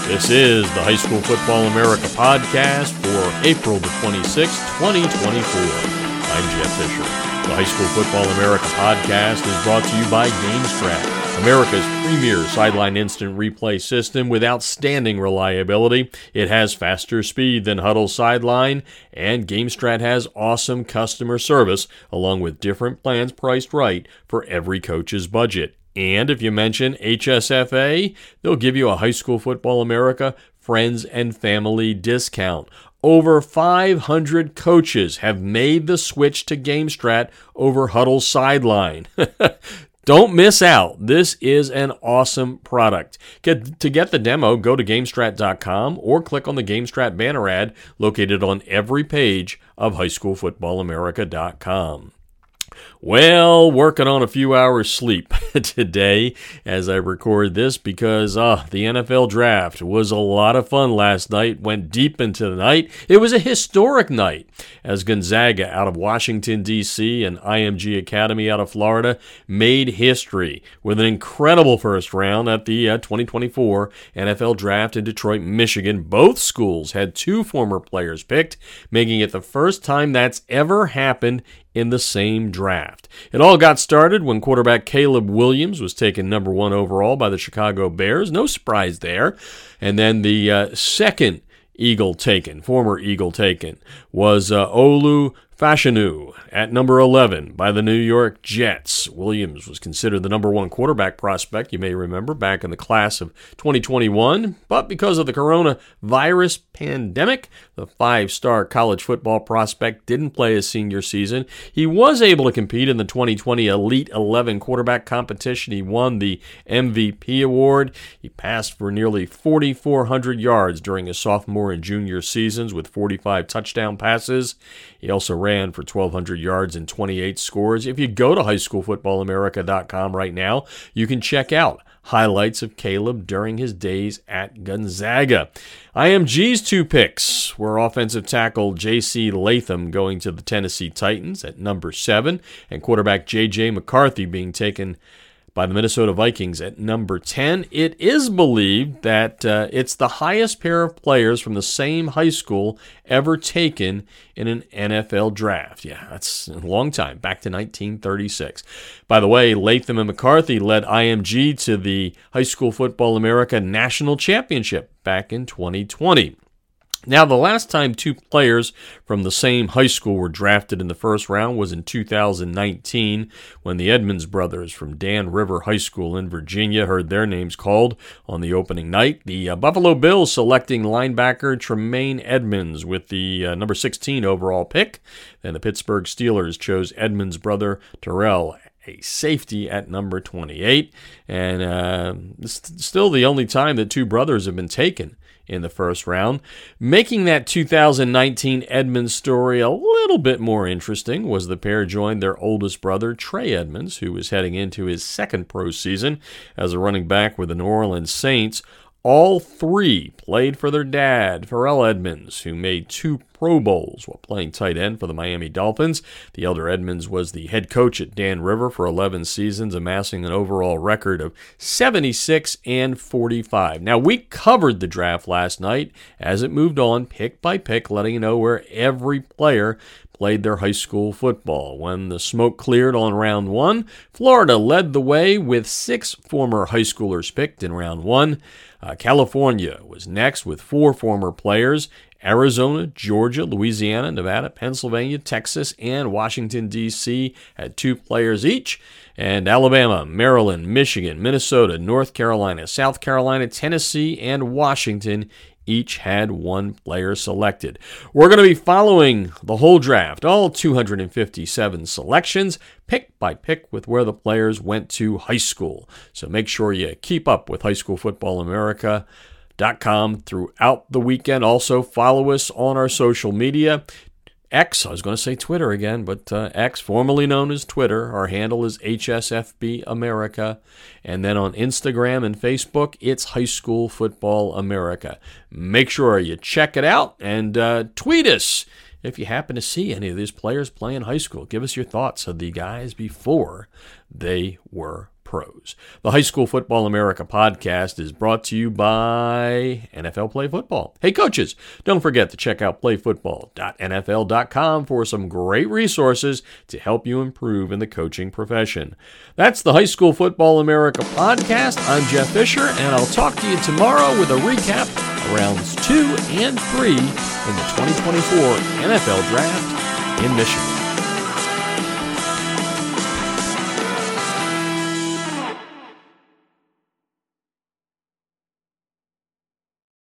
This is the High School Football America podcast for April the 26th, 2024. I'm Jeff Fisher. The High School Football America podcast is brought to you by GameStrat, America's premier sideline instant replay system with outstanding reliability. It has faster speed than Huddle Sideline, and GameStrat has awesome customer service, along with different plans priced right for every coach's budget. And if you mention HSFA, they'll give you a High School Football America Friends and Family discount. Over 500 coaches have made the switch to GameStrat over Huddle Sideline. Don't miss out. This is an awesome product. To get the demo, go to GameStrat.com or click on the GameStrat banner ad located on every page of HighSchoolFootballAmerica.com. Well, working on a few hours sleep today as I record this because the NFL draft was a lot of fun last night, went deep into the night. It was a historic night as Gonzaga out of Washington, D.C. and IMG Academy out of Florida made history with an incredible first round at the 2024 NFL draft in Detroit, Michigan. Both schools had two former players picked, making it the first time that's ever happened in the same draft. It all got started when quarterback Caleb Williams was taken number 1 overall by the Chicago Bears. No surprise there. And then the second former Eagle taken, was Olu Fashanu at number 11 by the New York Jets. Williams was considered the number 1 quarterback prospect, you may remember, back in the class of 2021. But because of the coronavirus pandemic, the 5-star college football prospect didn't play his senior season. He was able to compete in the 2020 Elite 11 quarterback competition. He won the MVP award. He passed for nearly 4,400 yards during his sophomore and junior seasons with 45 touchdown passes. He also ran for 1,200 yards and 28 scores. If you go to highschoolfootballamerica.com right now, you can check out highlights of Caleb during his days at Gonzaga. IMG's 2 picks were offensive tackle J.C. Latham going to the Tennessee Titans at number 7, and quarterback J.J. McCarthy being taken by the Minnesota Vikings at number 10. It is believed that it's the highest pair of players from the same high school ever taken in an NFL draft. Yeah, that's a long time, back to 1936. By the way, Latham and McCarthy led IMG to the High School Football America National Championship back in 2020. Now, the last time 2 players from the same high school were drafted in the first round was in 2019 when the Edmonds brothers from Dan River High School in Virginia heard their names called on the opening night. The Buffalo Bills selecting linebacker Tremaine Edmonds with the number 16 overall pick. Then the Pittsburgh Steelers chose Edmonds' brother Terrell, a safety, at number 28. And still the only time that 2 brothers have been taken in the first round. Making that 2019 Edmonds story a little bit more interesting was the pair joined their oldest brother, Trey Edmonds, who was heading into his second pro season as a running back with the New Orleans Saints. All 3 played for their dad, Pharrell Edmonds, who made 2 Pro Bowls while playing tight end for the Miami Dolphins. The elder Edmonds was the head coach at Dan River for 11 seasons, amassing an overall record of 76-45. Now, we covered the draft last night as it moved on, pick by pick, letting you know where every player played their high school football. When the smoke cleared on round 1, Florida led the way with 6 former high schoolers picked in round 1. California was next with 4 former players. Arizona, Georgia, Louisiana, Nevada, Pennsylvania, Texas, and Washington, D.C. had 2 players each. And Alabama, Maryland, Michigan, Minnesota, North Carolina, South Carolina, Tennessee, and Washington each had 1 player selected. We're going to be following the whole draft, all 257 selections, pick by pick with where the players went to high school. So make sure you keep up with highschoolfootballamerica.com throughout the weekend. Also, follow us on our social media. X, I was going to say Twitter again, but X, formerly known as Twitter. Our handle is HSFB America. And then on Instagram and Facebook, it's High School Football America. Make sure you check it out and tweet us if you happen to see any of these players play in high school. Give us your thoughts of the guys before they were pros. The High School Football America podcast is brought to you by NFL Play Football. Hey, coaches, don't forget to check out playfootball.nfl.com for some great resources to help you improve in the coaching profession. That's the High School Football America podcast. I'm Jeff Fisher, and I'll talk to you tomorrow with a recap of rounds 2 and 3 in the 2024 NFL Draft in Michigan.